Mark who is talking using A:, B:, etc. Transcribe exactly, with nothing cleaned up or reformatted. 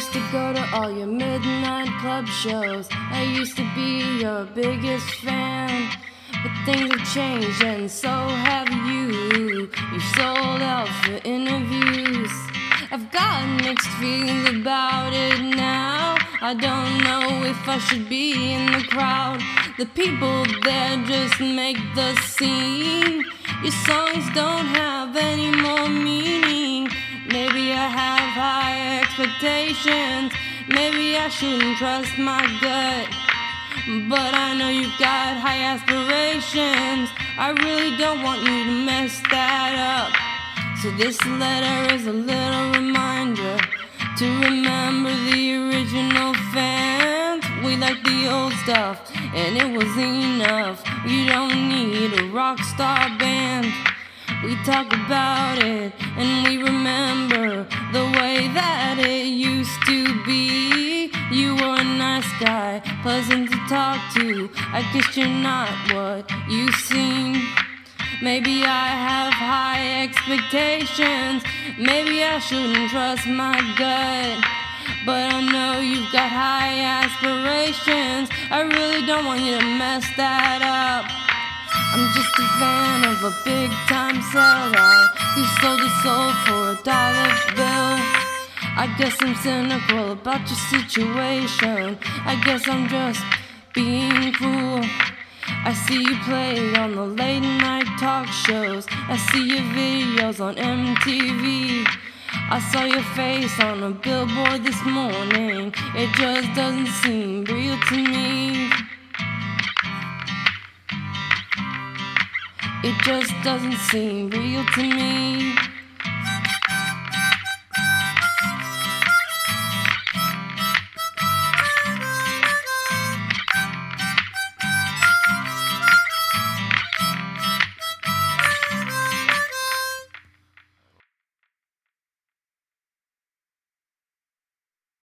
A: used to go to all your midnight club shows. I used to be your biggest fan. But things have changed and so have you. You sold out for interviews. I've got mixed feelings about it now. I don't know if I should be in the crowd. The people there just make the scene. Your songs don't have any more meaning. Maybe I have high expectations. Maybe I shouldn't trust my gut. But I know you've got high aspirations. I really don't want you to mess that up. So this letter is a little reminder to remember the original fans. We like the old stuff and it was enough. You don't need a rock star band. We talk about it and we remember the way that it used to be. You were a nice guy, pleasant to talk to. I guess you're not what you seem. Maybe I have high expectations. Maybe I shouldn't trust my gut. But I know you've got high aspirations. I really don't want you to mess that up. I'm just a fan of a big-time sellout who sold his soul for a dollar bill. I guess I'm cynical about your situation. I guess I'm just being cool. I see you play on the late-night talk shows. I see your videos on M T V. I saw your face on a billboard this morning. It just doesn't seem real to me. It just doesn't seem real to me.